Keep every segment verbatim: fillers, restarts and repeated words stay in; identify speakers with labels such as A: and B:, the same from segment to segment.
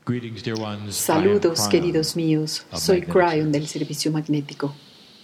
A: Greetings, dear ones.
B: Saludos,
A: I am Cryon
B: queridos míos.
A: of
B: Soy
A: Magnetic
B: Cryon
A: Service.
B: del Servicio Magnético.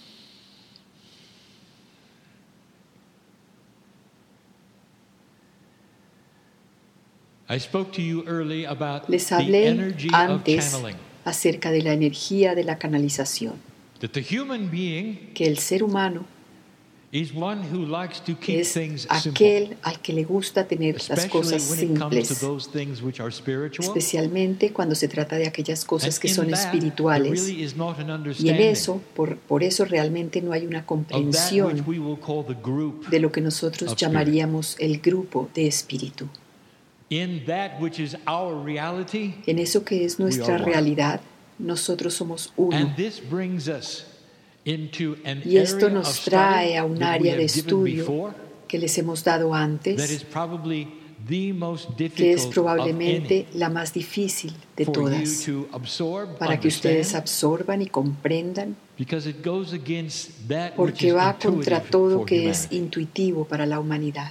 A: I spoke to you early about
B: Les
A: the
B: hablé
A: energy of
B: antes
A: channeling.
B: acerca de la energía de la canalización,
A: That the human being
B: que el ser humano
A: is one who likes to keep
B: es
A: things simple,
B: aquel al que le gusta tener las
A: especially
B: cosas
A: when it comes to
B: simples,
A: those things which are spiritual.
B: especialmente cuando se trata de aquellas cosas
A: And
B: que
A: in
B: son
A: that, there
B: espirituales.
A: really is not an
B: Y en
A: understanding
B: eso, por, por eso realmente no hay una
A: of that which
B: comprensión
A: we will call the group,
B: de lo que nosotros
A: of
B: llamaríamos el grupo de espíritu.
A: in that which is our reality.
B: En eso que es nuestra
A: are one.
B: realidad, nosotros somos uno.
A: And this brings us into an
B: Y esto
A: area
B: nos
A: of
B: trae
A: study
B: a un
A: that we
B: área
A: have
B: de
A: given
B: estudio
A: before,
B: que les hemos dado
A: that is
B: antes,
A: probably the most
B: que es
A: difficult of
B: probablemente
A: any
B: la más difícil de
A: for you
B: todas,
A: to absorb,
B: para que ustedes
A: understand,
B: absorban y comprendan,
A: because it goes against that which
B: porque
A: is
B: va contra
A: intuitive
B: todo
A: for
B: que es
A: humanity.
B: intuitivo para la humanidad.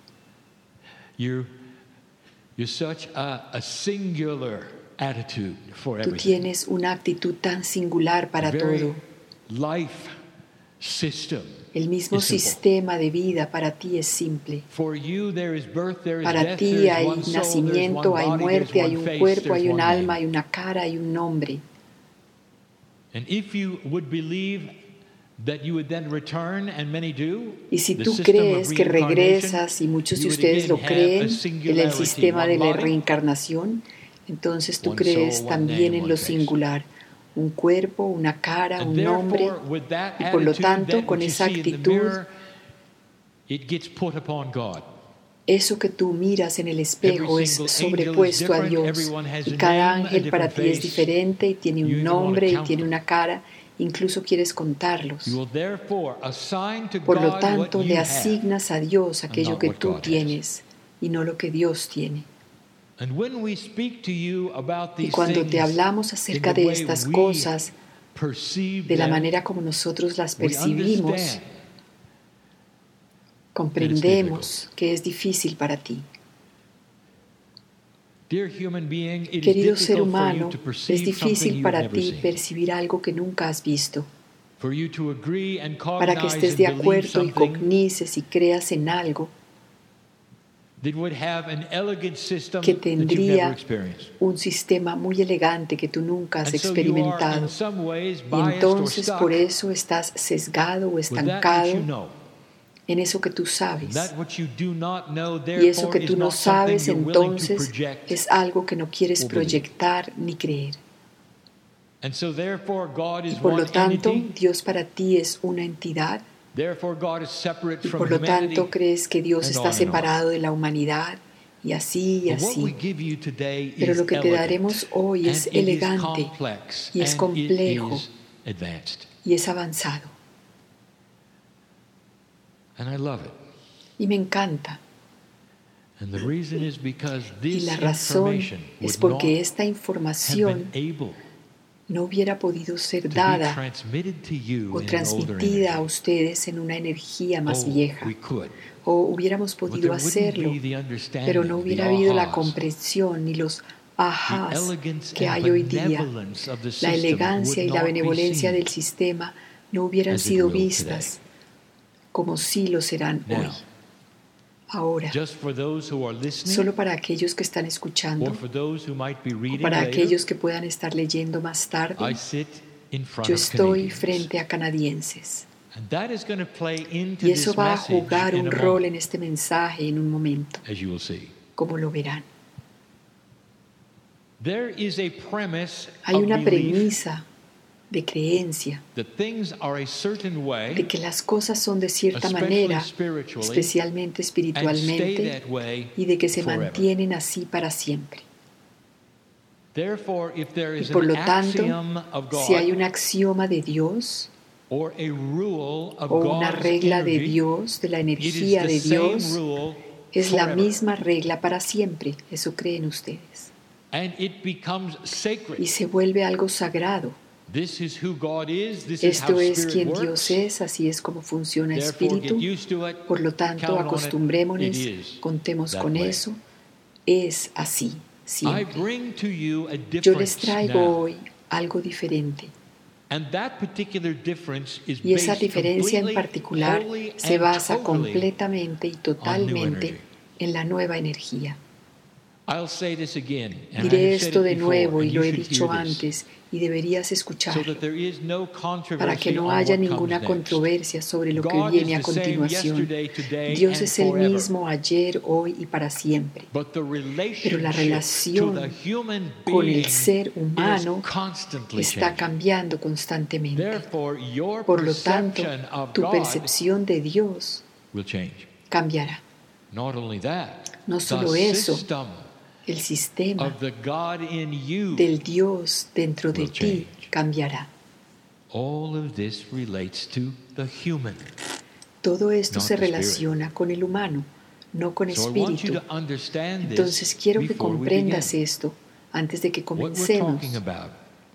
A: You're, you're such a, a singular attitude for
B: Tú
A: everything.
B: tienes una actitud tan singular para
A: The very
B: todo.
A: life system
B: El mismo
A: is simple.
B: sistema de vida para ti es simple.
A: For you, there is birth, there is
B: Para
A: death,
B: ti
A: there is
B: hay
A: one soul,
B: nacimiento,
A: there's
B: hay
A: one body,
B: muerte,
A: there's
B: hay
A: one
B: un
A: face,
B: cuerpo,
A: there's
B: hay un
A: one
B: alma,
A: name.
B: hay una cara, hay un nombre.
A: And if you would believe that you would then return, and many do,
B: Y si
A: the
B: tú
A: system of
B: crees que
A: reincarnation,
B: regresas, y muchos de
A: you would
B: ustedes lo
A: again have
B: creen,
A: a
B: en el
A: singularity,
B: sistema
A: one
B: de la
A: body,
B: reencarnación, entonces tú
A: one
B: crees
A: soul, one
B: también
A: name,
B: en
A: one
B: lo
A: face.
B: singular, un cuerpo, una cara,
A: And
B: un nombre,
A: therefore, with that
B: y por lo
A: attitude,
B: tanto,
A: that
B: con
A: which you
B: esa
A: see in the
B: actitud,
A: mirror, it gets put upon God.
B: eso que tú miras en el espejo
A: Every
B: es
A: single
B: sobrepuesto a
A: angel is
B: Dios,
A: different, everyone has
B: y
A: a
B: cada
A: name, a
B: ángel para
A: different
B: ti es
A: face.
B: diferente y tiene
A: You
B: un
A: even wanna
B: nombre y
A: count
B: tiene
A: them.
B: una cara, incluso quieres contarlos.
A: You will therefore assign to
B: Por lo
A: God
B: tanto,
A: what you
B: le
A: have.
B: asignas a Dios aquello
A: not
B: que
A: what
B: tú
A: God has.
B: tienes y no lo que Dios tiene.
A: And when we speak to you about
B: Y
A: these
B: cuando te
A: things
B: hablamos
A: in
B: acerca
A: the
B: de
A: way
B: estas
A: we
B: cosas,
A: perceive
B: de la
A: them,
B: manera como nosotros las
A: we
B: percibimos,
A: understand
B: comprendemos que es difícil para ti.
A: Dear human being, it is
B: Querido ser
A: difficult for you
B: humano,
A: to
B: es
A: perceive something
B: difícil
A: you have
B: para
A: never
B: ti
A: seen.
B: percibir algo que nunca has visto,
A: For you to agree and
B: para que
A: cognize
B: estés
A: and
B: de
A: believe
B: acuerdo y
A: something
B: cognices y creas en algo
A: that would have an elegant system
B: que
A: that you've never
B: tendría
A: experienced.
B: un sistema muy elegante que tú nunca has
A: And so you are
B: experimentado.
A: in some ways
B: Y
A: biased or
B: entonces
A: stuck
B: por eso estás sesgado o
A: with that which
B: estancado
A: you know.
B: en eso que tú
A: And
B: sabes.
A: that which you do not know,
B: Y eso
A: therefore,
B: que tú
A: is
B: no
A: not something
B: sabes,
A: you're willing to
B: entonces
A: project.
B: es algo que no quieres
A: or believe.
B: proyectar ni creer.
A: And so therefore God
B: Y
A: is
B: por
A: one
B: lo tanto,
A: entity.
B: Dios para ti es una entidad.
A: Therefore God is separate
B: Y
A: from
B: por lo
A: humanity.
B: tanto, crees que Dios
A: and
B: está
A: on and on.
B: separado de la humanidad. Y así y
A: But what we
B: así.
A: give you today
B: Pero
A: is
B: lo que te
A: elegant,
B: daremos hoy es
A: and it is
B: elegante
A: complex,
B: y es
A: and
B: complejo.
A: it is advanced.
B: Y es avanzado.
A: And I love it.
B: Y me encanta.
A: And the reason is because
B: Y
A: this
B: la razón
A: information
B: es
A: would
B: porque
A: not
B: esta
A: have
B: información
A: been able
B: no hubiera podido ser
A: to be
B: dada
A: transmitted to you
B: o
A: in an older
B: transmitida a
A: energy.
B: ustedes en una energía más
A: Oh,
B: vieja.
A: we could.
B: O hubiéramos
A: But
B: podido
A: there wouldn't
B: hacerlo,
A: be the understanding,
B: pero no
A: the
B: hubiera habido la
A: ahas,
B: comprensión ni los
A: the
B: ajás
A: elegance
B: que
A: and
B: hay hoy día.
A: benevolence of the
B: La
A: system
B: elegancia y
A: would
B: la
A: not be
B: benevolencia
A: seen
B: del sistema no hubieran
A: as it
B: sido
A: will
B: vistas como sí lo serán
A: Now,
B: hoy. Ahora,
A: just for those who are listening,
B: solo para aquellos que están
A: or
B: escuchando
A: for those who might be
B: o
A: reading
B: para
A: later,
B: aquellos que puedan estar leyendo más
A: I
B: tarde,
A: sit in front
B: yo
A: of
B: estoy
A: Canadians.
B: frente a canadienses.
A: And that is going to play into
B: Y eso
A: this
B: va a
A: message
B: jugar
A: in
B: un
A: a
B: rol
A: moment,
B: en este mensaje en un momento,
A: as you will see.
B: como lo verán.
A: There is a premise
B: Hay
A: of
B: una
A: belief
B: premisa de creencia
A: that things are a certain way
B: de que las cosas son de cierta
A: especially
B: manera,
A: spiritually,
B: especialmente
A: and stay
B: espiritualmente,
A: that way
B: y de que se
A: forever.
B: mantienen así para siempre.
A: Therefore, if there
B: Y
A: is
B: por
A: an
B: lo tanto,
A: axiom of God
B: si hay un axioma de Dios
A: or a rule of
B: o una
A: God's
B: regla de
A: energy,
B: Dios, de la
A: it is
B: energía
A: the
B: de
A: same
B: Dios,
A: rule
B: es la
A: forever.
B: misma regla para siempre. Eso creen ustedes.
A: And it becomes sacred.
B: Y se vuelve algo sagrado.
A: This is who God is, this is how
B: Esto es
A: spirit
B: quien
A: works.
B: Dios es, así es como funciona el
A: Therefore,
B: espíritu.
A: get used to it,
B: Por lo tanto,
A: count on it,
B: acostumbrémonos,
A: it is
B: contemos
A: that
B: con
A: way.
B: eso. Es así. siempre.
A: bring to you a
B: Yo les
A: difference
B: traigo
A: now.
B: hoy algo diferente.
A: And that particular difference is
B: Y esa
A: based
B: diferencia en
A: completely,
B: particular
A: wholly,
B: se
A: and
B: basa
A: totally
B: completamente y
A: on new
B: totalmente
A: energy.
B: en la nueva energía.
A: I'll say this again, and I
B: Diré
A: have said
B: esto
A: it
B: de
A: before,
B: nuevo y
A: and
B: lo
A: you
B: he
A: should
B: dicho
A: hear this,
B: antes y deberías
A: so
B: escucharlo
A: that there is no
B: para que
A: controversy
B: no
A: on
B: haya
A: what
B: ninguna
A: comes next.
B: controversia sobre lo que
A: God
B: viene
A: is
B: a
A: the same
B: continuación.
A: yesterday, today,
B: Dios
A: and
B: es el
A: forever.
B: mismo ayer, hoy y para siempre.
A: But the
B: Pero la
A: relationship to the
B: relación
A: human
B: con
A: being
B: el ser humano
A: is constantly
B: está
A: changing.
B: cambiando constantemente.
A: Therefore, your
B: Por lo tanto,
A: perception of
B: tu
A: God
B: percepción de Dios
A: will change.
B: cambiará.
A: Not only that,
B: No
A: the
B: solo eso,
A: system
B: el sistema
A: of the God in you,
B: del Dios dentro de
A: will
B: ti
A: change.
B: cambiará.
A: all of this relates to the human.
B: Todo esto
A: Not
B: se
A: the spirit.
B: relaciona con el humano, no con
A: So I want you
B: espíritu.
A: to understand this
B: Entonces quiero que
A: before we
B: comprendas
A: begin.
B: esto antes de que
A: What we're
B: comencemos.
A: talking about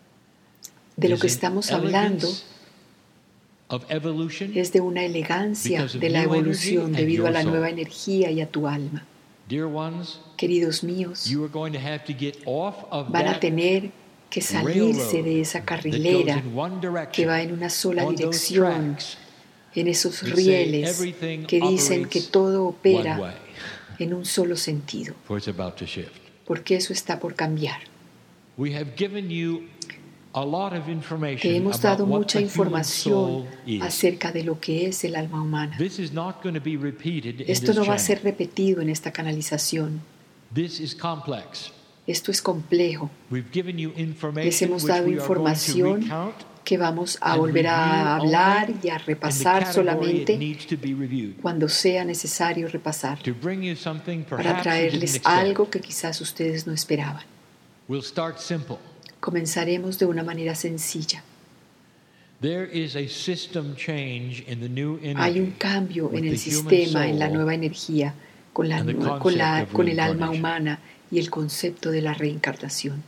B: De lo
A: is
B: que
A: an
B: estamos hablando
A: elegance of evolution.
B: es de una elegancia
A: Because of
B: de la
A: new
B: evolución
A: energy
B: debido a
A: and
B: la
A: your
B: nueva
A: soul.
B: energía y a tu alma.
A: Dear ones,
B: Queridos míos,
A: you are going to have to get off of
B: van a
A: that
B: tener que salirse de esa
A: that goes
B: carrilera
A: in one
B: que
A: direction,
B: va en una sola
A: on those
B: dirección,
A: tracks
B: en esos
A: that say
B: rieles
A: everything
B: que dicen que
A: operates
B: todo
A: one
B: opera
A: way,
B: en un solo sentido,
A: for it's about to shift.
B: porque eso está por cambiar.
A: We have given you a lot of
B: Te
A: information
B: hemos
A: about
B: dado
A: what
B: mucha
A: the human soul
B: información
A: is.
B: acerca de lo que es el alma humana.
A: This is not going to be repeated in
B: Esto
A: this
B: no va a
A: channel.
B: ser repetido en esta canalización.
A: This is complex.
B: Esto es complejo.
A: We've given you
B: Les
A: information
B: hemos
A: which
B: dado
A: we are going to
B: información
A: recount
B: que vamos a
A: and
B: volver a
A: review
B: hablar
A: only
B: y a
A: in the
B: repasar
A: category it
B: solamente
A: needs to be reviewed,
B: cuando sea necesario repasar,
A: to bring you something
B: para
A: perhaps you didn't
B: traerles
A: expect.
B: algo que quizás ustedes no esperaban.
A: We'll start simple.
B: Comenzaremos de una manera sencilla.
A: There is a system change in the new
B: Hay un
A: energy
B: cambio
A: with
B: en el
A: the human
B: sistema, en la
A: soul
B: nueva energía, con, la,
A: and the
B: nue- con, la-
A: concept of
B: con el alma
A: reincarnation.
B: humana y el concepto de la reencarnación.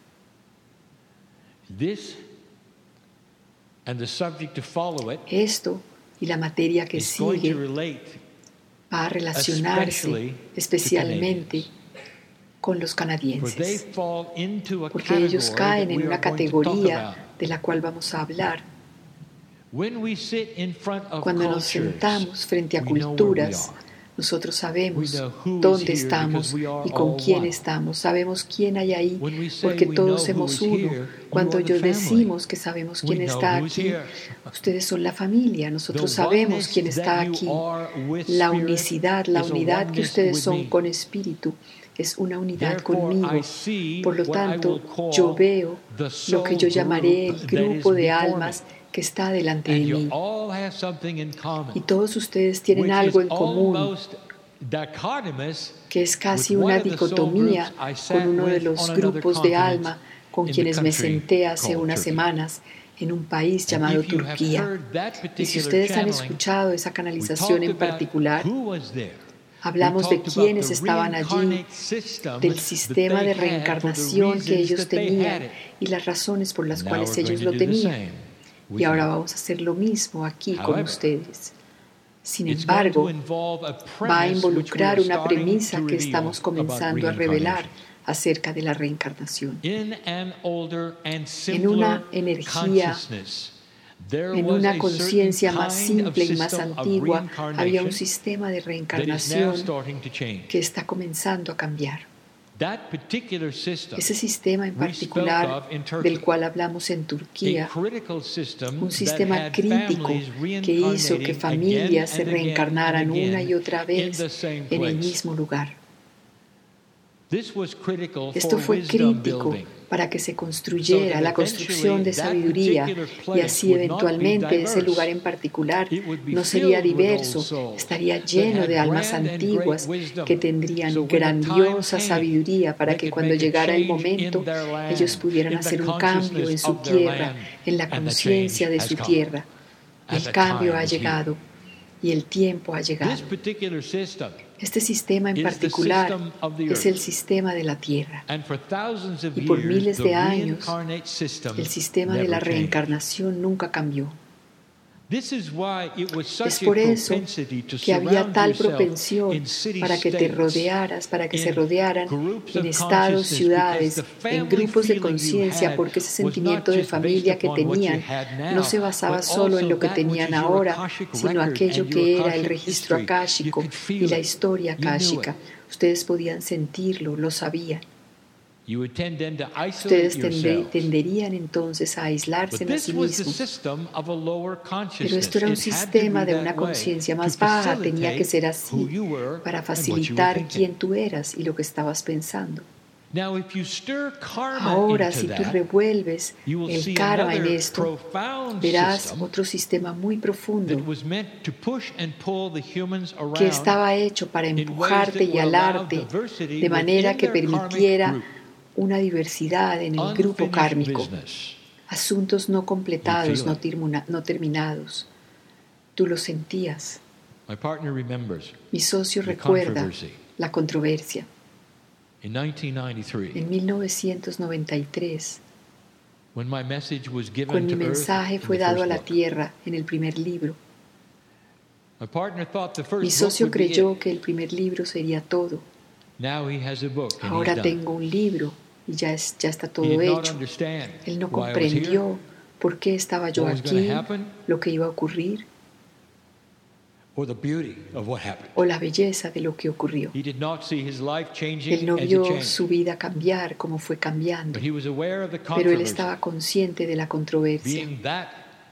A: This and the subject to follow it
B: Esto y la materia que
A: is going to
B: sigue
A: relate
B: va a relacionarse
A: especially
B: especialmente
A: to
B: con los
A: for they
B: canadienses,
A: fall into a
B: porque ellos
A: category
B: caen
A: that
B: en
A: we
B: una
A: are going to talk
B: categoría
A: about.
B: de la cual vamos a hablar.
A: When we sit in front of
B: Cuando nos
A: cultures,
B: sentamos frente a
A: we know where we
B: culturas,
A: are.
B: nosotros sabemos
A: We know who is
B: dónde
A: here
B: estamos
A: because we are
B: y con
A: all
B: quién
A: one.
B: estamos. Sabemos quién hay ahí
A: When we say
B: porque
A: we
B: todos
A: know who
B: somos
A: is
B: uno.
A: here,
B: Cuando
A: you are the
B: yo
A: family.
B: decimos que sabemos
A: We
B: quién
A: know
B: está
A: who's
B: aquí,
A: here.
B: ustedes son la familia. Nosotros
A: The
B: sabemos
A: oneness
B: quién está
A: that you
B: aquí.
A: are with
B: La
A: spirit
B: unicidad, la
A: is a
B: unidad que
A: oneness
B: ustedes
A: with
B: son
A: me.
B: con espíritu es una unidad
A: Therefore,
B: conmigo.
A: I see
B: Por lo
A: what I
B: tanto,
A: will call
B: yo veo
A: the
B: lo que
A: soul
B: yo llamaré el
A: group that
B: grupo
A: is
B: de
A: before
B: almas
A: me.
B: que está delante de
A: And you
B: mí.
A: all have something in common,
B: Y todos ustedes tienen
A: which
B: algo
A: is
B: en común,
A: almost dichotomous
B: que es casi
A: with
B: una
A: one of the soul
B: dicotomía
A: groups I
B: con
A: sat
B: uno de
A: with
B: los
A: on another
B: grupos de
A: continent
B: alma con
A: in the
B: quienes me
A: country
B: senté hace
A: called
B: unas
A: Turkey.
B: semanas en un país
A: And
B: llamado
A: if you have
B: Turquía.
A: heard that
B: Y si
A: particular
B: ustedes han
A: channeling,
B: escuchado esa
A: we
B: canalización
A: talked
B: en
A: about
B: particular,
A: who was there.
B: hablamos
A: We
B: de
A: talked about
B: quiénes
A: the
B: estaban allí,
A: reincarnate system
B: del
A: that
B: sistema
A: they
B: de
A: had for the
B: reencarnación que
A: reasons
B: ellos
A: that they had
B: tenían
A: it.
B: y las razones por las
A: And now
B: cuales
A: we're
B: ellos
A: going
B: lo
A: to do the
B: tenían.
A: same with
B: Y ahora
A: you.
B: vamos a hacer lo mismo aquí con
A: However,
B: ustedes. Sin
A: It's going to
B: embargo,
A: involve a
B: va a
A: premise which we are
B: involucrar una
A: starting
B: premisa
A: to
B: que
A: reveal
B: estamos
A: about
B: comenzando a revelar
A: reincarnation.
B: acerca de la reencarnación.
A: In an older and
B: En una
A: simpler
B: energía,
A: consciousness, there
B: en
A: was
B: una
A: a certain
B: conciencia más
A: kind of
B: simple y más
A: system of
B: antigua, había un
A: reincarnation
B: sistema de
A: that is now
B: reencarnación
A: starting to change.
B: que está comenzando a cambiar.
A: That particular system,
B: Ese sistema en
A: we
B: particular
A: spoke of in Turkey.
B: del cual hablamos en Turquía,
A: a critical system
B: un sistema
A: that had
B: crítico
A: families
B: que hizo que
A: reincarnating
B: familias se
A: again and again
B: reencarnaran
A: and
B: una
A: again
B: y otra
A: in
B: vez
A: the same
B: en el
A: place.
B: mismo lugar.
A: This was critical
B: Esto
A: for
B: fue
A: wisdom
B: crítico
A: building.
B: para que se construyera la construcción de
A: that
B: sabiduría
A: particular
B: y
A: place
B: así
A: would not be
B: eventualmente ese
A: diverse.
B: lugar en particular
A: It would be
B: no sería
A: filled with old
B: diverso,
A: souls
B: estaría
A: that
B: lleno
A: had
B: de almas
A: grand and
B: antiguas
A: great wisdom.
B: que tendrían
A: So when the
B: grandiosa
A: time came,
B: sabiduría para
A: they
B: que
A: could
B: cuando
A: make a
B: llegara el
A: change
B: momento
A: in their land,
B: ellos pudieran
A: in the
B: hacer un cambio en
A: consciousness
B: su
A: of their
B: tierra,
A: land,
B: en la
A: and the
B: conciencia
A: change
B: de
A: has
B: su
A: come.
B: tierra. Y
A: And
B: el
A: the
B: cambio
A: time
B: ha
A: is here.
B: llegado y el tiempo ha llegado.
A: This particular system
B: Este sistema en
A: is the
B: particular
A: system of the
B: es el
A: earth.
B: sistema de la tierra.
A: And for thousands of
B: Y por
A: years,
B: miles
A: the
B: de años,
A: reincarnate system
B: el sistema de
A: never
B: la
A: changed.
B: reencarnación nunca cambió.
A: This is why it was
B: Es
A: such a
B: por eso
A: propensity to
B: que había
A: surround
B: tal
A: yourself
B: propensión
A: in city
B: para que te
A: states,
B: rodearas, para que se
A: in
B: rodearan
A: groups
B: en
A: of
B: estados,
A: consciousness,
B: ciudades,
A: because the
B: en
A: family
B: grupos de
A: feeling you
B: conciencia,
A: had
B: porque ese
A: was
B: sentimiento
A: not
B: de
A: just based
B: familia que
A: upon what you
B: tenían
A: had
B: no
A: now,
B: se basaba
A: but
B: solo en
A: also
B: lo que
A: that which
B: tenían
A: is your
B: ahora,
A: Akashic
B: sino
A: record
B: aquello
A: and your
B: que era el
A: Akashic
B: registro
A: history. You
B: akáshico
A: could
B: y
A: feel
B: la
A: it.
B: historia
A: You knew
B: akáshica.
A: it.
B: Ustedes podían sentirlo, lo sabían.
A: You would tend then to isolate
B: Ustedes tende-
A: yourselves.
B: tenderían entonces a aislarse
A: But
B: a
A: this
B: sí
A: was the
B: mismos.
A: system of a lower
B: Pero
A: consciousness.
B: esto era un
A: It had to be
B: sistema de
A: that
B: una
A: way
B: conciencia
A: to
B: más baja, tenía que
A: facilitate
B: ser
A: who
B: así
A: you were
B: para
A: and what you were
B: facilitar
A: thinking.
B: quién tú eras y lo que estabas pensando.
A: Now, if you stir karma
B: Ahora,
A: into
B: si tú
A: that,
B: revuelves
A: you will
B: el
A: see
B: karma en
A: another
B: esto,
A: profound
B: verás
A: system
B: otro sistema muy
A: that
B: profundo
A: was meant to push and pull the humans
B: que
A: around
B: estaba hecho para
A: in ways
B: empujarte
A: that
B: y
A: would allow
B: alarte
A: diversity
B: de manera
A: within
B: que
A: their karmic
B: permitiera
A: group.
B: una diversidad en el grupo
A: Unfinished
B: kármico,
A: business.
B: asuntos no completados,
A: You
B: no,
A: feel it.
B: termina- no terminados. Tú lo sentías.
A: My partner remembers
B: Mi socio
A: the
B: recuerda
A: controversy.
B: la controversia.
A: In nineteen ninety-three,
B: En mil novecientos noventa y tres,
A: when my message was given
B: cuando mi
A: to Earth
B: mensaje
A: in
B: fue
A: the
B: dado
A: first
B: a la
A: book,
B: tierra en el primer libro,
A: my partner thought the first
B: mi
A: book
B: socio
A: would be
B: creyó
A: it.
B: que el primer libro sería todo.
A: Now he has a book and
B: Ahora
A: he's done.
B: tengo un libro y ya, es, ya está
A: He
B: todo
A: did not
B: hecho.
A: understand
B: Él no
A: why I was here,
B: comprendió por qué estaba yo
A: what was going
B: aquí,
A: to happen,
B: lo que iba a ocurrir
A: or the beauty of what happened.
B: o la belleza de lo que ocurrió.
A: He did not see his life changing
B: Él no
A: as it
B: vio
A: changed,
B: su vida cambiar como fue cambiando,
A: but he was aware of the
B: pero él
A: controversy,
B: estaba consciente de la controversia,
A: being that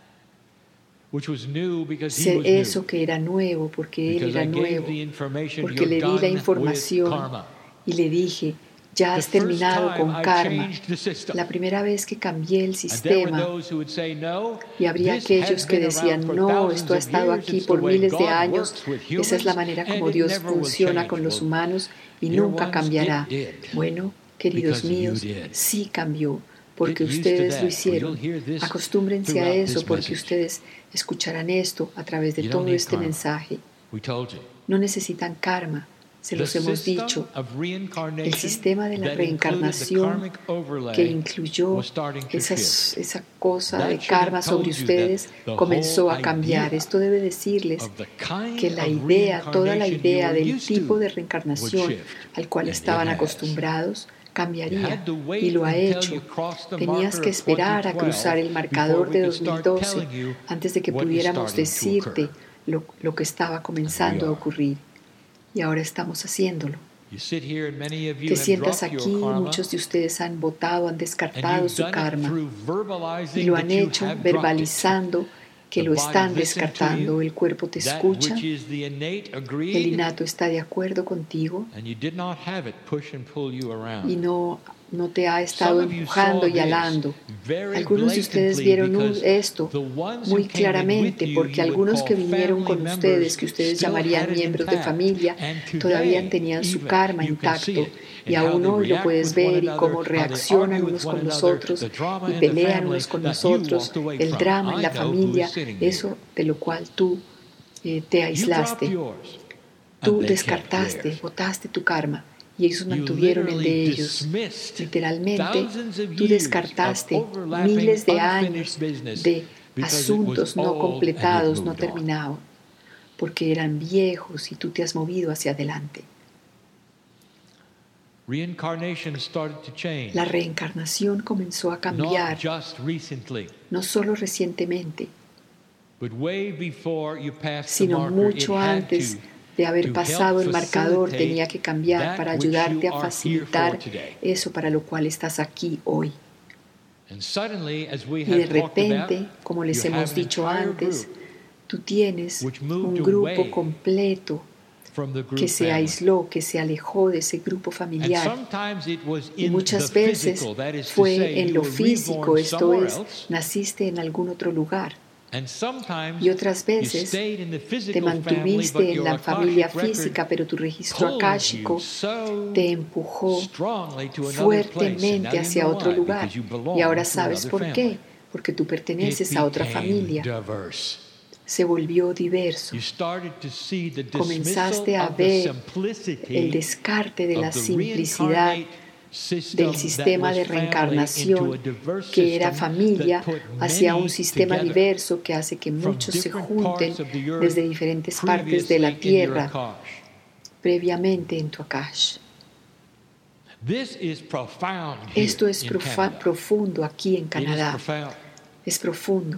A: which was new because he
B: ser
A: was new.
B: eso que era nuevo porque él
A: Because
B: era
A: I gave
B: nuevo,
A: the information,
B: porque
A: you're
B: le di la
A: done with
B: información
A: karma.
B: y le dije, ya
A: The
B: has
A: first
B: terminado
A: time
B: con
A: I
B: karma.
A: changed the system.
B: La primera vez que cambié el
A: And there were
B: sistema,
A: those who would say, no,
B: y habría
A: this
B: aquellos
A: has
B: que
A: been
B: decían,
A: around for
B: no,
A: thousands
B: esto ha
A: of
B: estado
A: years,
B: aquí
A: it's the
B: por
A: way
B: miles de
A: God
B: años,
A: works with
B: esa es la
A: humans,
B: manera
A: and
B: como
A: it
B: Dios
A: never will
B: funciona
A: change.
B: con los
A: Well,
B: humanos y
A: dear
B: nunca
A: ones,
B: cambiará.
A: it did.
B: Bueno, queridos
A: Because you
B: míos,
A: did.
B: sí cambió, porque
A: Get used to
B: ustedes
A: that,
B: lo
A: or
B: hicieron.
A: you'll hear this
B: Acostúmbrense a
A: throughout
B: eso
A: this
B: porque
A: message.
B: ustedes escucharán esto a través de
A: You don't
B: todo
A: need
B: este
A: karma.
B: mensaje.
A: We told you.
B: No necesitan karma, se
A: The
B: los hemos
A: system
B: dicho.
A: of
B: El
A: reincarnation
B: sistema de la
A: that included the
B: reencarnación
A: karmic overlay
B: que incluyó
A: was starting to
B: esa,
A: shift.
B: esa cosa
A: That
B: de
A: should
B: karma
A: have
B: sobre
A: told you
B: ustedes
A: that the
B: comenzó
A: whole
B: a cambiar.
A: idea
B: Esto debe decirles
A: of the kind
B: que la
A: of
B: idea, toda la
A: reincarnation
B: idea
A: you were
B: del
A: used to
B: tipo de
A: would
B: reencarnación
A: shift.
B: al cual
A: And it
B: estaban
A: has.
B: acostumbrados
A: You
B: cambiaría
A: had to wait
B: y lo ha
A: until
B: hecho.
A: you crossed the
B: Tenías
A: marker
B: que
A: of
B: esperar a cruzar el
A: twenty twelve
B: marcador
A: before we
B: de
A: could start
B: dos mil doce
A: telling you
B: antes de que
A: what is
B: pudiéramos
A: starting to
B: decirte
A: occur.
B: lo, lo que estaba comenzando a
A: are.
B: ocurrir. Y ahora estamos haciéndolo.
A: You sit here and many of you
B: Te
A: have
B: sientas
A: dropped
B: aquí,
A: your karma,
B: muchos de ustedes han votado, han
A: and
B: descartado
A: you've
B: su
A: done it
B: karma
A: through
B: y
A: verbalizing
B: lo
A: that
B: han
A: you
B: hecho
A: have dropped it.
B: verbalizando que
A: The
B: lo
A: body
B: están
A: listens to
B: descartando.
A: you,
B: El cuerpo te
A: that
B: escucha,
A: which is the innate
B: el
A: agreed,
B: innato está de acuerdo contigo
A: and you did not have it push and pull you
B: y
A: around.
B: no, no te ha estado
A: Some of you
B: empujando
A: saw
B: y
A: this
B: alando.
A: very
B: Algunos de ustedes
A: blatantly
B: vieron un-
A: because
B: esto
A: the ones
B: muy
A: who came in with
B: claramente
A: you,
B: porque
A: you would
B: algunos
A: call
B: que vinieron con
A: family
B: ustedes,
A: members,
B: que ustedes
A: still
B: llamarían
A: had it
B: miembros de
A: intact.
B: familia,
A: And today,
B: todavía tenían su
A: even,
B: karma
A: you can see
B: intacto.
A: it
B: Y
A: in how
B: aún
A: they
B: hoy lo
A: react
B: puedes
A: with one
B: ver y
A: another,
B: cómo
A: how they
B: reaccionan
A: argue with
B: unos
A: one
B: con los
A: another,
B: otros
A: the drama
B: y
A: in the
B: pelean
A: family
B: unos con
A: that
B: los
A: you
B: otros,
A: walked away
B: el
A: from.
B: drama en
A: I
B: la
A: know who
B: familia,
A: is sitting here.
B: eso de lo cual tú eh, te
A: You dropped
B: aislaste.
A: yours,
B: Tú
A: and they kept
B: descartaste,
A: theirs.
B: botaste tu karma y ellos
A: You
B: mantuvieron el de
A: literally
B: ellos.
A: dismissed
B: Literalmente,
A: thousands of
B: tú
A: years
B: descartaste
A: of overlapping,
B: miles de
A: unfinished
B: años
A: business
B: de
A: because it
B: asuntos
A: was
B: no
A: old
B: completados,
A: and it
B: no
A: moved on.
B: terminados, porque eran viejos y tú te has movido hacia adelante.
A: Reincarnation started to change,
B: La reencarnación comenzó a
A: not
B: cambiar,
A: just recently,
B: no solo recientemente,
A: but way before you passed the
B: sino
A: marker. It
B: mucho
A: had
B: antes
A: to
B: de haber
A: to
B: pasado
A: help
B: el marcador,
A: facilitate
B: tenía que cambiar
A: that
B: para
A: which
B: ayudarte
A: you
B: a
A: are
B: facilitar
A: here for today.
B: eso para lo cual estás aquí hoy.
A: And suddenly, as we
B: Y de
A: have talked about,
B: repente, como les
A: you
B: hemos
A: have an
B: dicho
A: entire
B: antes,
A: group
B: tú tienes
A: which moved
B: un grupo
A: away
B: completo
A: from the group
B: que se
A: family.
B: aisló, que se alejó de ese grupo
A: And
B: familiar.
A: sometimes it was
B: Y
A: in
B: muchas
A: the
B: veces
A: physical, that is to say,
B: fue en
A: you
B: lo
A: were
B: físico,
A: reborn
B: esto
A: somewhere
B: es,
A: else.
B: naciste en algún otro lugar.
A: And sometimes
B: Y otras
A: you
B: veces
A: stayed in the
B: te
A: physical family, but
B: mantuviste en
A: your
B: la familia
A: Akashic
B: física,
A: record
B: pero tu registro
A: pulled
B: akáshico
A: you so
B: te empujó
A: strongly to another place. And now
B: fuertemente
A: you
B: hacia
A: know
B: otro
A: why,
B: lugar.
A: because you belong
B: Y ahora
A: to
B: sabes
A: another
B: por
A: family.
B: qué, porque tú perteneces
A: It
B: a otra
A: became
B: familia.
A: diverse.
B: Se volvió diverso.
A: You started to see the dismissal
B: Comenzaste a
A: of the
B: ver
A: simplicity
B: el descarte de la
A: of the
B: simplicidad
A: reincarnate
B: del sistema de reencarnación, que era familia, hacia un sistema diverso que hace que muchos se junten desde diferentes partes de la tierra previamente en tu Akash. Esto es profa- profundo aquí en Canadá. Es profundo.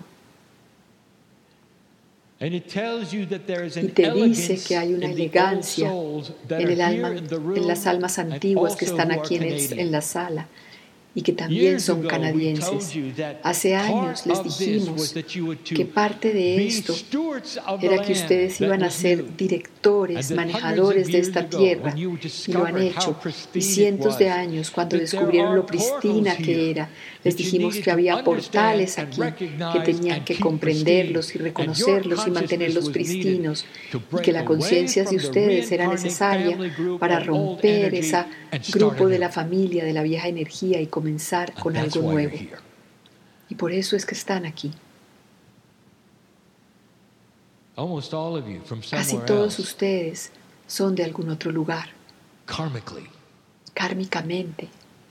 B: Y te dice que hay una elegancia en, el alma, en las almas antiguas que están aquí en, el, en la sala y que también son canadienses. Hace años les dijimos que parte de esto era que ustedes iban a ser directores, manejadores de esta tierra, y lo han hecho. Y cientos de años, cuando descubrieron lo pristina que era, les dijimos que había portales aquí, que tenían que comprenderlos y reconocerlos y mantenerlos pristinos, y que la conciencia de ustedes era necesaria para romper ese grupo de la familia, de la vieja energía, y comenzar con algo nuevo. Y por eso es que están aquí. Casi todos ustedes son de algún otro lugar. Kármicamente.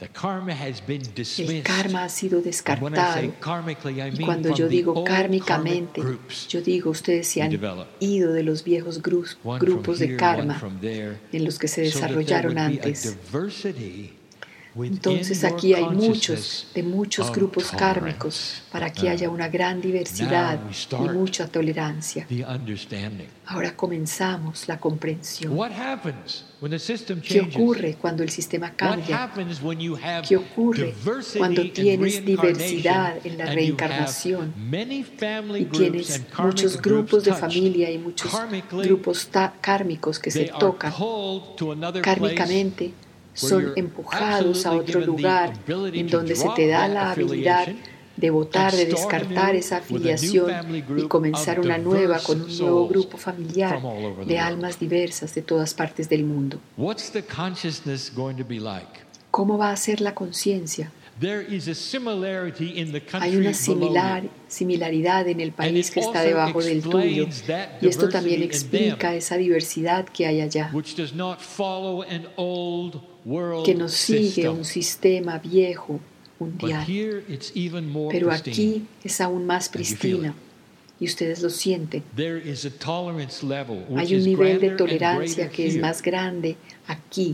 B: El karma ha sido descartado. Y cuando yo digo kármicamente, yo digo ustedes se han ido de los viejos grupos de karma en los que se desarrollaron antes. Entonces aquí hay muchos, de muchos grupos kármicos, para que haya una gran diversidad y mucha tolerancia. Ahora comenzamos la comprensión. ¿Qué ocurre cuando el sistema cambia? ¿Qué ocurre cuando tienes diversidad en la reencarnación y tienes muchos grupos de familia y muchos grupos kármicos que se tocan kármicamente? Son empujados a otro lugar en donde se te da la habilidad de votar, de descartar esa afiliación y comenzar una nueva con un nuevo grupo familiar de almas diversas de todas partes del mundo. ¿Cómo va a ser la conciencia? Hay una similar, similaridad en el país que está debajo del tuyo, y esto también explica esa diversidad que hay allá, que no sigue un sistema viejo mundial. Pero aquí es aún más pristina, y ustedes lo sienten. Hay un nivel de tolerancia que es más grande aquí,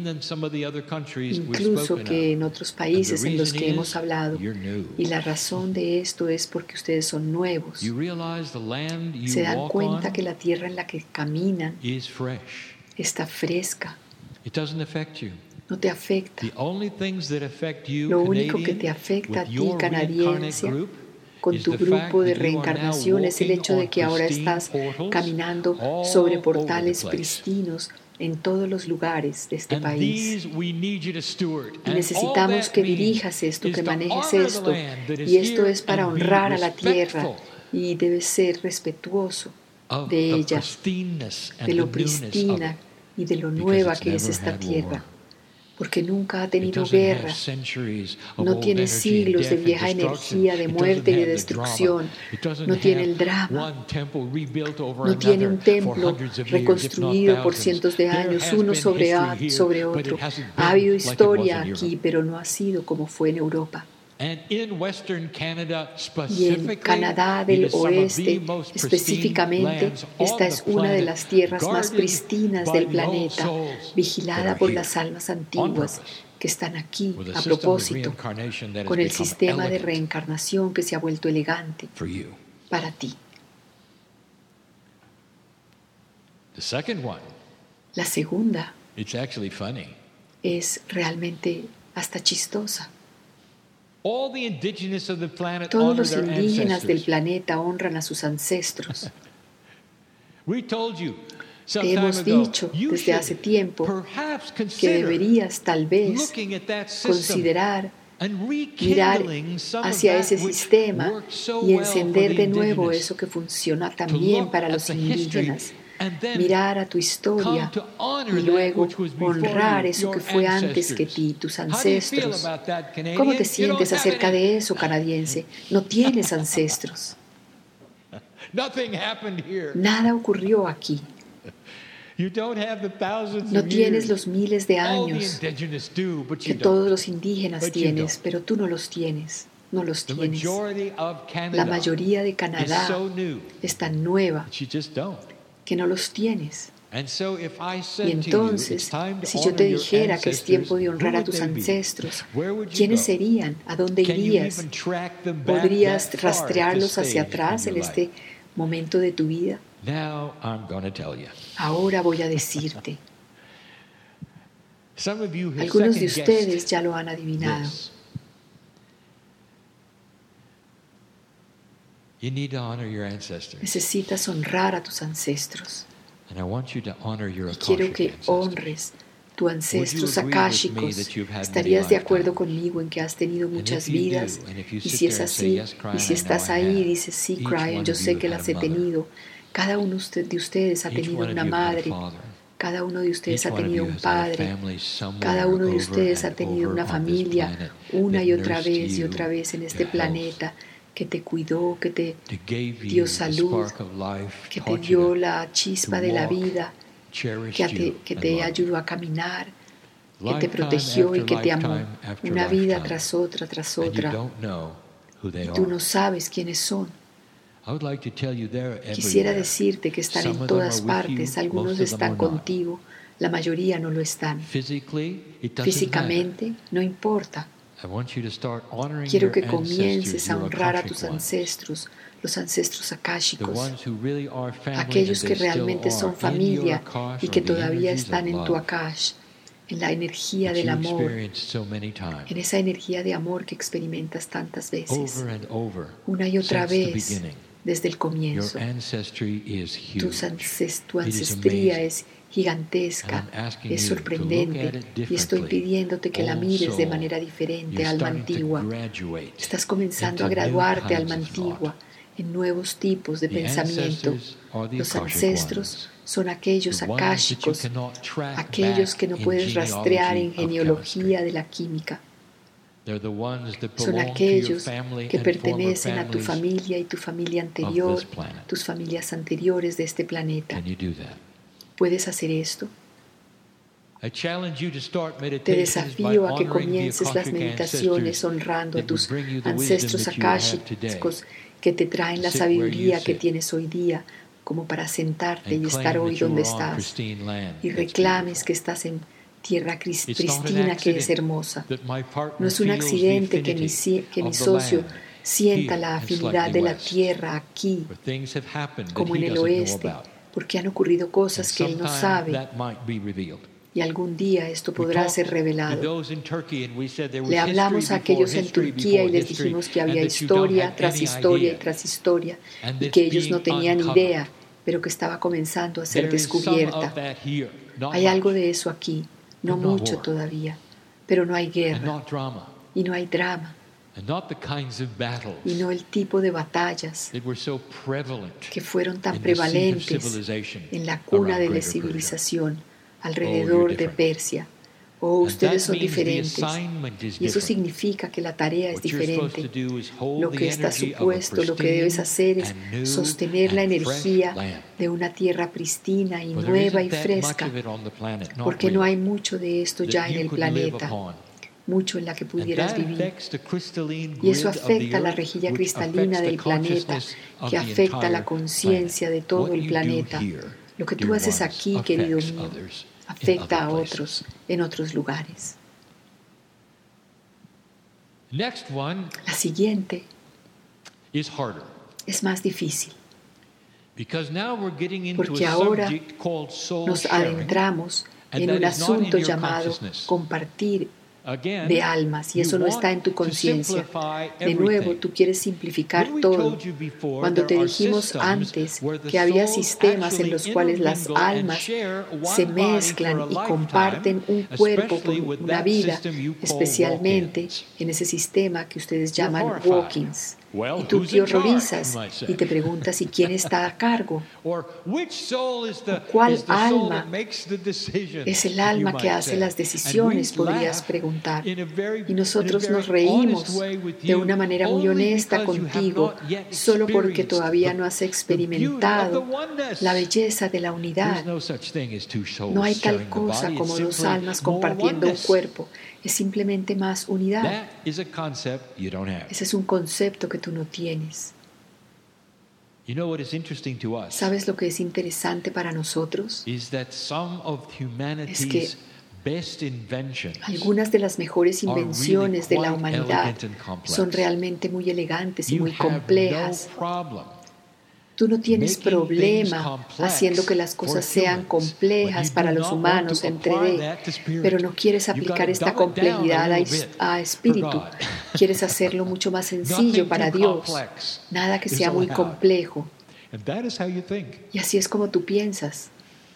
B: incluso que en otros países en los que hemos hablado. Y la razón de esto es porque ustedes son nuevos. Se dan cuenta que la tierra en la que caminan está fresca. No te afecta. Lo único que te afecta a ti, canadiense, con tu grupo de reencarnación, es el hecho de que ahora estás caminando sobre portales pristinos en todos los lugares de este país. Y necesitamos que dirijas esto, que manejes esto. Y esto es para honrar a la tierra, y debes ser respetuoso de ella, de lo pristina y de lo nueva que es esta tierra. Porque nunca ha tenido guerra, no tiene siglos de vieja energía, de muerte y de destrucción, no tiene el drama, no tiene un templo reconstruido por cientos de años, uno sobre, sobre otro. Ha habido historia aquí, pero no ha sido como fue en Europa. Y en Canadá del Oeste, específicamente, esta es una de las tierras más pristinas del planeta, vigilada por las almas antiguas que están aquí a propósito, con el sistema de reencarnación que se ha vuelto elegante para ti. La segunda es realmente hasta chistosa. Todos los indígenas del planeta honran a sus ancestros. Te hemos dicho desde hace tiempo que deberías tal vez considerar mirar hacia ese sistema y encender de nuevo eso que funciona también para los indígenas. Mirar a tu historia y luego honrar eso que fue antes que ti, tus ancestros. ¿Cómo te sientes acerca de eso, canadiense? No tienes ancestros. Nada ocurrió aquí. No tienes los miles de años que todos los indígenas tienes, pero tú no los tienes. No los tienes. La mayoría de Canadá es tan nueva que no los tienes. Y entonces, si yo te dijera que es tiempo de honrar a tus ancestros, ¿quiénes serían? ¿A dónde irías? ¿Podrías rastrearlos hacia atrás en este momento de tu vida? Ahora voy a decirte. Algunos de ustedes ya lo han adivinado. Necesitas honrar a tus ancestros. Y quiero que honres tus ancestros akáshicos. ¿Estarías de acuerdo conmigo en que has tenido muchas vidas? Y si es así, y si estás ahí y dices, sí, Cryan, yo sé que las he tenido. Cada uno de ustedes ha tenido una madre. Cada uno de ustedes ha tenido un padre. Cada uno de ustedes ha tenido una familia una y otra vez y otra vez en este planeta, que te cuidó, que te dio salud, que te dio la chispa de la vida, que te, que te ayudó a caminar, que te protegió y que te amó, una vida tras otra, tras otra, y tú no sabes quiénes son. Quisiera decirte que están en todas partes, algunos están contigo, la mayoría no lo están. Físicamente, no importa. Quiero que comiences a honrar a tus ancestros, los ancestros akáshicos, aquellos que realmente son familia y que todavía están en tu akash, en la energía del amor, en esa energía de amor que experimentas tantas veces, una y otra vez desde el comienzo. Tu, ancest- tu ancestría es gigantesca, es sorprendente, y estoy pidiéndote que la mires de manera diferente, alma antigua. Estás comenzando a graduarte, alma antigua, en nuevos tipos de pensamiento. Los ancestros son aquellos akáshicos, aquellos que no puedes rastrear en genealogía de la química. Son aquellos que pertenecen a tu familia y tu familia anterior, tus familias anteriores de este planeta. ¿Puedes hacer esto? Te desafío a que comiences las meditaciones honrando a tus ancestros akáshicos que te traen la sabiduría que tienes hoy día, como para sentarte y estar hoy donde estás, y reclames que estás en tierra pristina que es hermosa. No es un accidente que mi, que mi socio sienta la afinidad de la tierra aquí, como en el oeste, porque han ocurrido cosas que él no sabe, y algún día esto podrá ser revelado. Le hablamos a aquellos en Turquía y les dijimos que había historia tras historia y tras historia, y que ellos no tenían idea, pero que estaba comenzando a ser descubierta. Hay algo de eso aquí, no mucho todavía, pero no hay guerra, y no hay drama, y no el tipo de batallas que fueron tan prevalentes en la cuna de la civilización alrededor de Persia. Oh, ustedes son diferentes, y eso significa que la tarea es diferente. Lo que está supuesto, lo que debes hacer es sostener la energía de una tierra pristina y nueva y fresca, porque no hay mucho de esto ya en el planeta, mucho en la que pudieras vivir. Y eso afecta a la rejilla cristalina del planeta, que afecta a la conciencia de todo el planeta. Lo que tú haces aquí, querido mío, afecta a otros en otros lugares. La siguiente es más difícil, porque ahora nos adentramos en un asunto llamado compartir de almas, y eso no está en tu conciencia. De nuevo, tú quieres simplificar todo. Cuando te dijimos antes que había sistemas en los cuales las almas se mezclan y comparten un cuerpo por una vida, especialmente en ese sistema que ustedes llaman walk-ins. Y tú te horrorizas y te preguntas, ¿y quién está a cargo? ¿O cuál alma es el alma que hace las decisiones? Podrías preguntar. Y nosotros nos reímos de una manera muy honesta contigo, solo porque todavía no has experimentado la belleza de la unidad. No hay tal cosa como dos almas compartiendo un cuerpo. Es simplemente más unidad. Ese es un concepto que tú no tienes. ¿Sabes lo que es interesante para nosotros? Es que algunas de las mejores invenciones de la humanidad son realmente muy elegantes y muy complejas. Tú no tienes problema haciendo que las cosas sean complejas para los humanos en tres D, pero no quieres aplicar esta complejidad a, a espíritu. Quieres hacerlo mucho más sencillo para Dios. Nada que sea muy complejo. Y así es como tú piensas.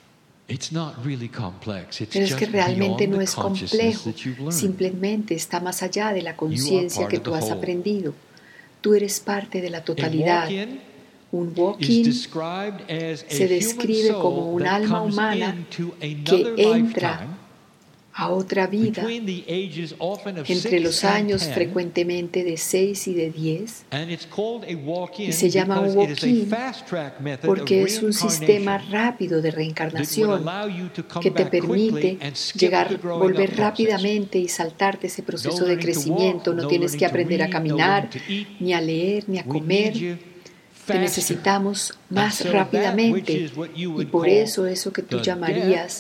B: Pero es que realmente no es complejo. Simplemente está más allá de la conciencia que tú has aprendido. Tú eres parte de la totalidad. Un walk-in se describe como un alma humana que entra a otra vida entre los años frecuentemente de seis y de diez, y se llama un walk-in porque es un sistema rápido de reencarnación que te permite llegar, volver rápidamente y saltarte ese proceso de crecimiento. No tienes que aprender a caminar, ni a leer, ni a comer. Te necesitamos más rápidamente, y por eso eso que tú llamarías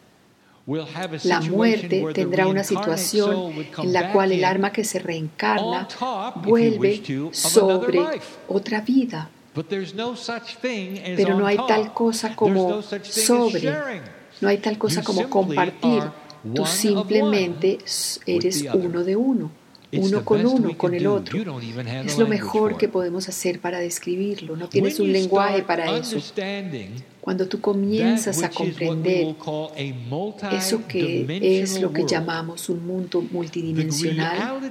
B: la muerte tendrá una situación en la cual el alma que se reencarna vuelve sobre otra vida. Pero no hay tal cosa como sobre, no hay tal cosa como compartir. Tú simplemente eres uno de uno. Uno con uno, con el otro. Es lo mejor que podemos hacer para describirlo. No tienes un lenguaje para eso. Cuando tú comienzas a comprender eso que es lo que llamamos un mundo multidimensional,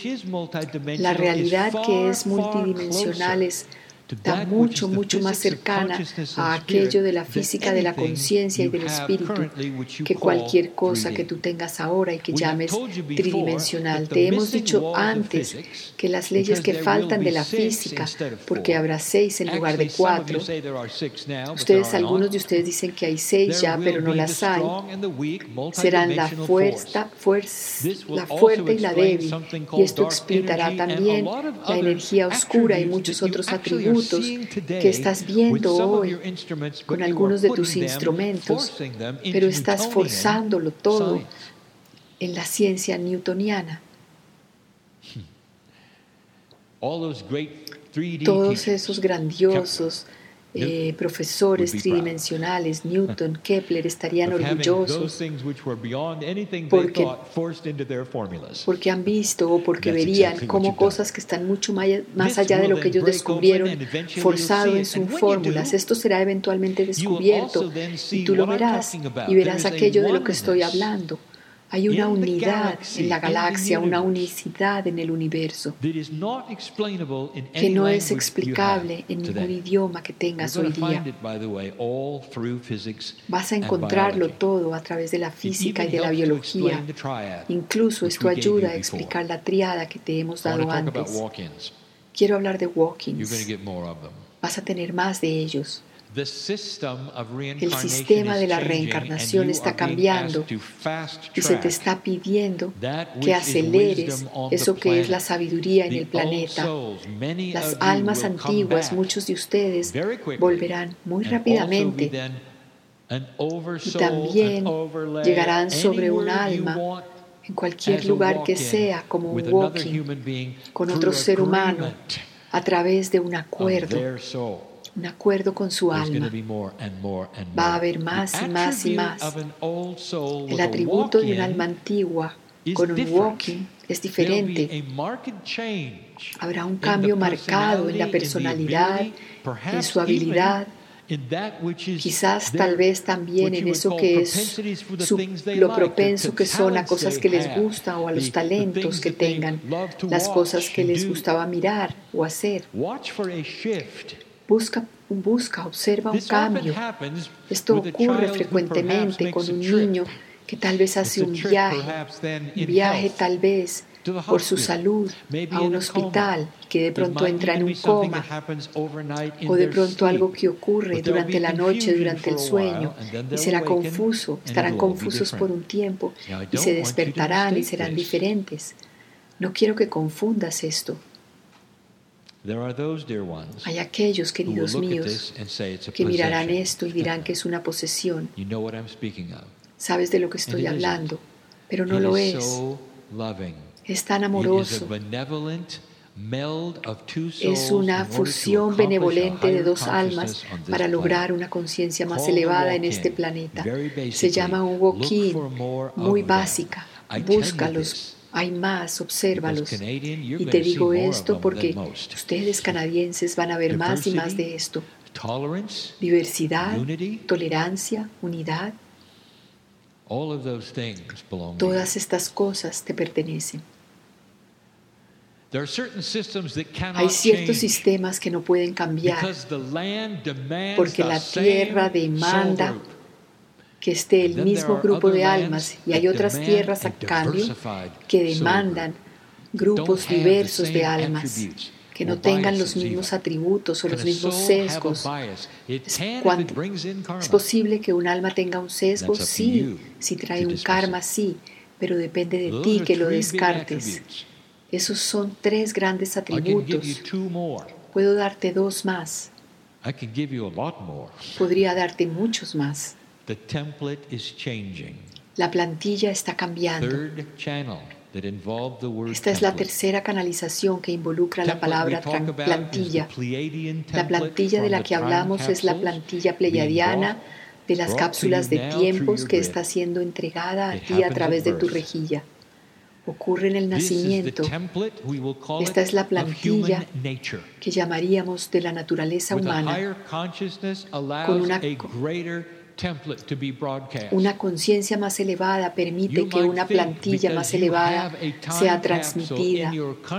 B: la realidad que es multidimensional es está mucho, mucho más cercana a aquello de la física de la conciencia y del espíritu que cualquier cosa que tú tengas ahora y que llames tridimensional. Te hemos dicho antes que las leyes que faltan de la física, porque habrá seis en lugar de cuatro, ustedes, algunos de ustedes dicen que hay seis ya, pero no las hay, serán la fuerza, fuerza, la fuerte y la débil, y esto explicará también la energía oscura y muchos otros atributos que estás viendo hoy con algunos de tus instrumentos, pero estás forzándolo todo en la ciencia newtoniana. Todos esos grandiosos eh, profesores tridimensionales, Newton, Kepler, estarían orgullosos porque, porque han visto o porque verían cómo cosas que están mucho más allá de lo que ellos descubrieron forzado en sus fórmulas. Esto será eventualmente descubierto y tú lo verás y verás aquello de lo que estoy hablando. Hay una unidad en la galaxia, una unicidad en el universo que no es explicable en ningún idioma que tengas hoy día. Vas a encontrarlo todo a través de la física y de la biología. Incluso esto ayuda a explicar la triada que te hemos dado antes. Quiero hablar de walk-ins. Vas a tener más de ellos. El sistema de la reencarnación está cambiando y se te está pidiendo que aceleres eso que es la sabiduría en el planeta. Las almas antiguas, muchos de ustedes, volverán muy rápidamente y también llegarán sobre un alma en cualquier lugar que sea como un walking con otro ser humano a través de un acuerdo. Un acuerdo con su alma. Va a haber más y más y más. El atributo de un alma antigua con un walking es diferente. Habrá un cambio marcado en la personalidad, en su habilidad, Quizás tal vez también en eso que es su, lo propenso que son a cosas que les gusta o a los talentos que tengan, las cosas que les gustaba mirar o hacer. Busca, busca, observa un cambio. Esto ocurre frecuentemente con un niño que tal vez hace un viaje, un viaje tal vez por su salud a un hospital, que de pronto entra en un coma, o de pronto algo que ocurre durante la noche, durante el sueño, y será confuso, estarán confusos por un tiempo, y se despertarán y serán diferentes. No quiero que confundas esto. Hay aquellos, queridos míos, que mirarán esto y dirán que es una posesión. Sabes de lo que estoy hablando, pero no lo es. Es tan amoroso. Es una fusión benevolente de dos almas para lograr una conciencia más elevada en este planeta. Se llama un walk-in, muy básica. Búscalos. Hay más, obsérvalos. Y te digo esto porque ustedes canadienses van a ver más y más de esto. Diversidad, tolerancia, unidad. Todas estas cosas te pertenecen. Hay ciertos sistemas que no pueden cambiar porque la tierra demanda que esté el mismo grupo de almas y hay otras tierras a cambio que demandan grupos diversos de almas que no tengan los mismos atributos o los mismos sesgos. ¿Es, cuando, ¿Es posible que un alma tenga un sesgo? Sí. Si trae un karma, sí. Pero depende de ti que lo descartes. Esos son tres grandes atributos. Puedo darte dos más. Podría darte muchos más. La plantilla está cambiando. Esta es la tercera canalización que involucra la palabra plantilla. La plantilla de la que hablamos es la plantilla pleyadiana de las cápsulas de tiempos que está siendo entregada a ti a través de tu rejilla. Ocurre en el nacimiento. Esta es la plantilla que llamaríamos de la naturaleza humana, con una Una conciencia más elevada permite que una plantilla más elevada sea transmitida.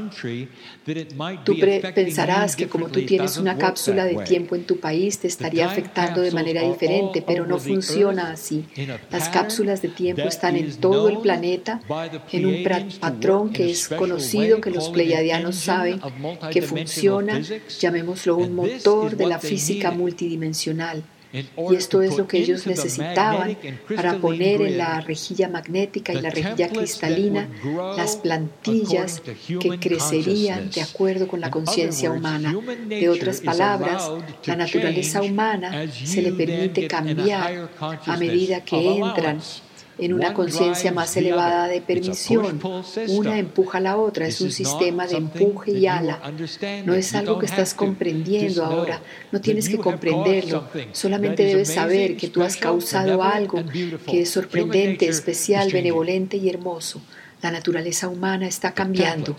B: Tú pensarás que como tú tienes una cápsula de tiempo en tu país te estaría afectando de manera diferente, pero no funciona así. Las cápsulas de tiempo están en todo el planeta en un patrón que es conocido, que los pleiadianos saben que funciona, llamémoslo un motor de la física multidimensional. Y esto es lo que ellos necesitaban para poner en la rejilla magnética y la rejilla cristalina las plantillas que crecerían de acuerdo con la conciencia humana. De otras palabras, la naturaleza humana se le permite cambiar a medida que entran en una conciencia más elevada de permisión. Una empuja a la otra, es un sistema de empuje y ala. No es algo que estás comprendiendo ahora, no tienes que comprenderlo, solamente debes saber que tú has causado algo que es sorprendente, especial, benevolente y hermoso. La naturaleza humana está cambiando.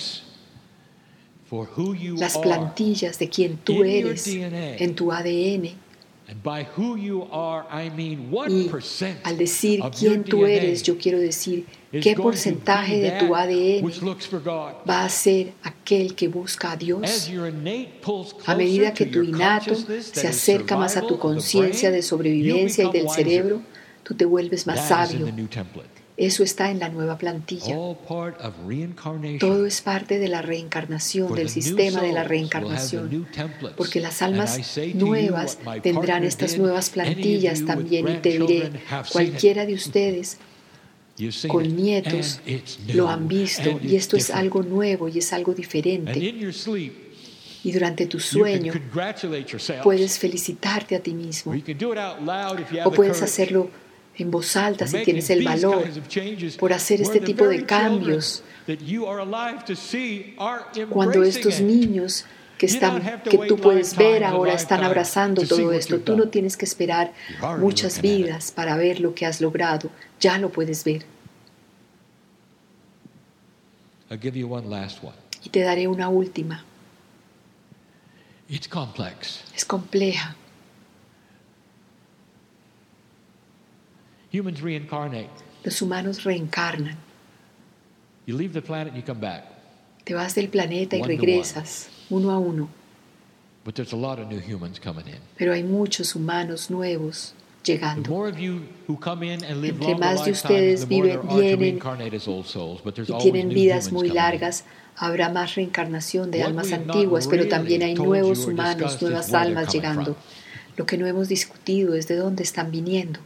B: Las plantillas de quien tú eres en tu A D N. Y al decir quién tú eres, yo quiero decir qué porcentaje de tu A D N va a ser aquel que busca a Dios. A medida que tu innato se acerca más a tu conciencia de sobrevivencia y del cerebro, tú te vuelves más sabio. Eso está en la nueva plantilla. Todo es parte de la reencarnación, del sistema de la reencarnación, porque las almas nuevas tendrán estas nuevas plantillas también. Y te diré, cualquiera de ustedes con nietos lo han visto, y esto es algo nuevo y es algo diferente. Y durante tu sueño puedes felicitarte a ti mismo, o puedes hacerlo en voz alta si tienes el valor por hacer este tipo de cambios. Cuando estos niños que, están, que tú puedes ver ahora están abrazando todo esto, tú no tienes que esperar muchas vidas para ver lo que has logrado, ya lo puedes ver. Y te daré una última. Es compleja.
A: Humans reincarnate.
B: Los humanos reencarnan.
A: You leave the planet and you come back.
B: Te vas del planeta y regresas uno a uno.
A: But there's a lot of new humans coming in.
B: Pero hay muchos humanos nuevos llegando.
A: The more of you who come in and live
B: Entre
A: longer
B: más de
A: lifetimes,
B: ustedes
A: the more
B: viven,
A: there are to
B: vienen
A: reincarnate as old souls. But there's
B: y
A: always
B: tienen
A: new
B: vidas
A: humans
B: muy
A: coming in.
B: largas, habrá más reencarnación de
A: What
B: almas
A: we've not
B: antiguas, pero también hay
A: really
B: nuevos
A: told you or
B: humanos,
A: discussed is
B: nuevas
A: where they're
B: almas
A: coming
B: llegando.
A: from.
B: Lo que no hemos discutido es de dónde están viniendo.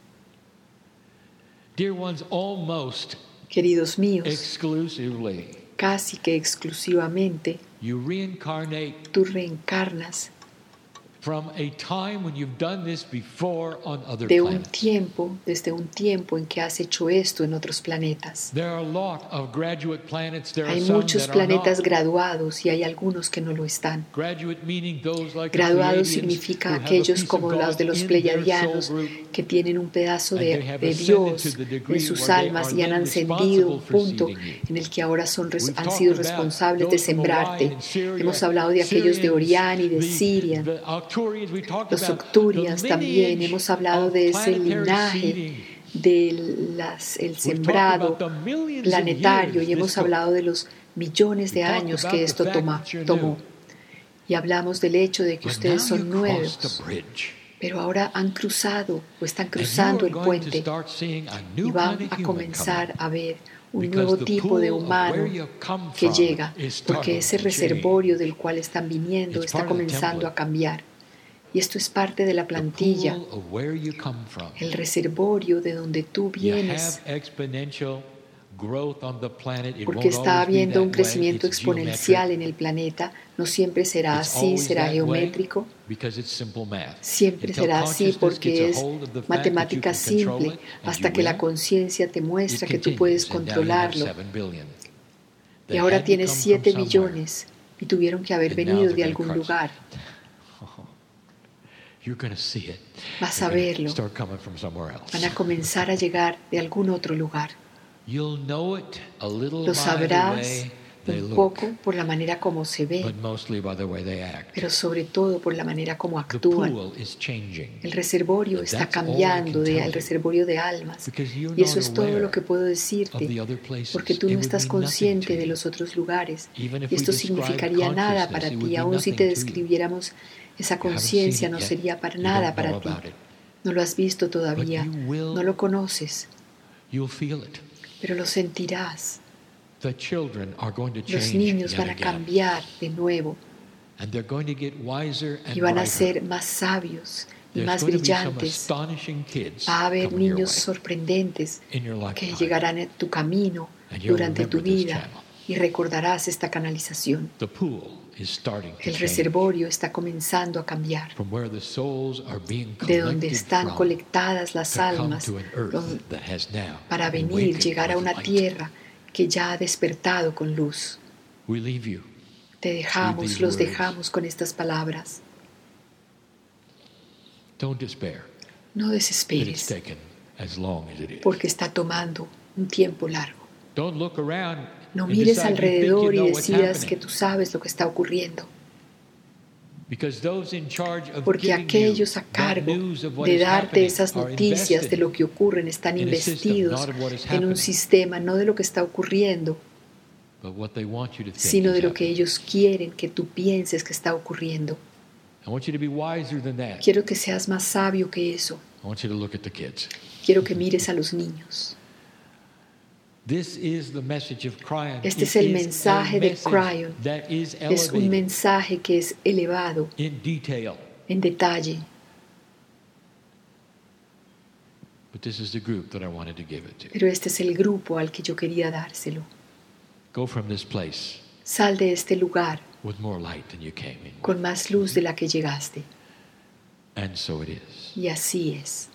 A: Dear ones, almost
B: Queridos míos,
A: exclusively,
B: casi que exclusivamente,
A: you reincarnate
B: tú reencarnas
A: from a time when you've done this before on other
B: de un
A: planets.
B: tiempo, desde un tiempo en que has hecho esto en otros planetas.
A: There are a lot of graduate planets. There are
B: Hay
A: some
B: muchos
A: that are
B: planetas
A: not.
B: graduados y hay algunos que no lo están.
A: Graduate meaning those like the
B: Graduados
A: Pleiadians
B: significa
A: who have a
B: aquellos
A: piece
B: como
A: of
B: los
A: God
B: de los
A: in their
B: pleiadianos
A: soul group,
B: que tienen un pedazo
A: and
B: de,
A: they have
B: de
A: ascended
B: Dios
A: to the degree
B: en sus
A: where they
B: almas
A: are
B: y han
A: then
B: ascendido a un
A: responsible for
B: punto
A: seeding you.
B: en el que ahora son, res-
A: We've
B: han
A: talked
B: sido
A: about
B: responsables de
A: those from
B: sembrarte.
A: Orion and Syria,
B: Hemos hablado de aquellos de Orián y de
A: Syrians,
B: Siria.
A: the, the Arcturians, we talked
B: Los
A: about
B: Octurias
A: the
B: también,
A: lineage
B: hemos hablado
A: of
B: de ese
A: planetary
B: linaje
A: seeding.
B: del las, el
A: We've talked
B: sembrado
A: about the millions of
B: planetario
A: years
B: y hemos
A: this took.
B: hablado de los millones de
A: We talked
B: años
A: about
B: que
A: the
B: esto
A: fact
B: toma,
A: that you're
B: tomó.
A: new.
B: Y hablamos del hecho de que
A: But
B: ustedes
A: now
B: son
A: you crossed
B: nuevos,
A: the bridge.
B: pero ahora han cruzado o están
A: And you
B: cruzando
A: are
B: el
A: going to
B: puente
A: start seeing a
B: y
A: new
B: van
A: kind of
B: a
A: human
B: comenzar
A: coming.
B: a ver un
A: Because
B: nuevo
A: the
B: tipo de
A: pool of
B: humano
A: where you come
B: que
A: from
B: llega,
A: is
B: porque
A: starting
B: ese
A: to
B: reservorio
A: change.
B: del cual están viniendo
A: It's
B: está
A: part of the
B: comenzando
A: template.
B: a cambiar. Y esto es parte de la
A: The
B: plantilla,
A: pool of where you come from.
B: el reservorio de donde tú
A: You
B: vienes,
A: have exponential growth on the planet. It
B: porque
A: won't
B: está
A: always be
B: habiendo
A: that
B: un crecimiento
A: way. It's
B: exponencial
A: geometric.
B: en el planeta, no siempre será
A: It's
B: así,
A: always
B: será
A: that way
B: geométrico,
A: because it's simple math.
B: siempre
A: Until
B: será así
A: consciousness
B: porque
A: gets a
B: es
A: hold of the fact that you
B: matemática
A: can control
B: simple,
A: it and
B: hasta
A: you
B: que la
A: will,
B: conciencia te
A: it
B: muestra que tú puedes
A: continues, and now you have
B: controlarlo.
A: seven billion.
B: Y
A: They
B: ahora
A: had to
B: tienes
A: come from
B: siete
A: somewhere,
B: millones y tuvieron que haber
A: and now
B: venido
A: they're
B: de
A: gonna
B: algún
A: crush it.
B: lugar.
A: You're going to see it.
B: Vas
A: They're
B: a
A: gonna
B: verlo.
A: start coming from somewhere else.
B: Van a comenzar a llegar de algún otro lugar.
A: You'll know it a little
B: Lo
A: by the
B: sabrás
A: way they
B: un
A: look,
B: poco por la manera como se
A: but
B: ven,
A: mostly by the way they act.
B: pero sobre todo por la manera como
A: The
B: actúan.
A: pool is changing.
B: El reservorio
A: But
B: está
A: that's all I
B: cambiando,
A: can
B: de,
A: tell
B: el
A: you.
B: reservorio de almas.
A: Because you're
B: Y eso
A: not
B: es todo
A: aware
B: lo que puedo
A: of
B: decirte,
A: the other places.
B: porque tú
A: It
B: no
A: would
B: estás
A: mean nothing
B: consciente
A: to
B: de
A: you.
B: los otros lugares.
A: Even if
B: Y
A: we
B: esto
A: describe
B: significaría nada
A: consciousness,
B: para
A: it would
B: ti,
A: be
B: aun si
A: nothing
B: te
A: to you.
B: describiéramos esa
A: You haven't
B: conciencia,
A: seen
B: no
A: it yet.
B: sería para
A: You
B: nada
A: don't
B: para
A: know
B: ti.
A: about it.
B: No lo has visto
A: But
B: todavía,
A: you will,
B: no lo conoces,
A: you'll feel it.
B: pero lo sentirás.
A: The children are going to
B: Los
A: change
B: niños
A: yet
B: van a
A: again.
B: cambiar de nuevo
A: And they're going to get wiser and
B: y van a
A: brighter.
B: ser más sabios y
A: There's
B: más
A: going to be some
B: brillantes.
A: astonishing kids
B: Va a haber
A: coming your
B: niños
A: way
B: sorprendentes
A: in your
B: que
A: lifetime.
B: llegarán a tu camino
A: And you'll
B: durante tu
A: remember this
B: vida
A: channel.
B: y recordarás esta canalización.
A: The pool is starting to
B: El
A: change
B: reservorio está comenzando a cambiar.
A: from where the souls are being
B: De donde
A: collected
B: están
A: from
B: colectadas las
A: to come
B: almas
A: to an earth
B: don-
A: that has now
B: para venir,
A: awakened
B: llegar a
A: with
B: una
A: light.
B: tierra que ya ha despertado con luz.
A: We leave you.
B: Te dejamos,
A: these
B: los
A: words.
B: dejamos con estas palabras.
A: Don't despair
B: No
A: that it's
B: desesperes,
A: taken as long as it is.
B: porque está tomando un tiempo largo.
A: Don't look around
B: No
A: and
B: mires
A: decide you think
B: alrededor
A: you
B: y
A: know what's
B: decidas
A: happening.
B: que tú sabes lo que está ocurriendo,
A: Because those in charge of
B: porque
A: giving
B: aquellos
A: you
B: a
A: that
B: cargo
A: news of what
B: de
A: is
B: darte
A: happening
B: esas
A: are
B: noticias de
A: invested
B: lo que ocurren están
A: in a system,
B: investidos
A: not of what is
B: en un
A: happening,
B: sistema, no de lo que está ocurriendo,
A: but what they want you to think
B: sino
A: is
B: de lo que
A: happening.
B: ellos quieren que tú pienses que está ocurriendo.
A: I want you to be wiser than that.
B: Quiero que seas más sabio que eso.
A: I want you to look at the kids.
B: Quiero que mires a los niños.
A: This is the message of Cryon.
B: Este
A: It
B: es el
A: is a
B: mensaje de
A: message
B: Cryon.
A: that is
B: Es un
A: elevated
B: mensaje que es elevado
A: in detail.
B: en detalle,
A: But this is the group that I wanted to give it to.
B: pero este es el grupo al que yo quería dárselo.
A: Go from this place
B: Sal de este lugar
A: with more light than you came in.
B: con más luz de la que llegaste.
A: And so it is.
B: Y así es.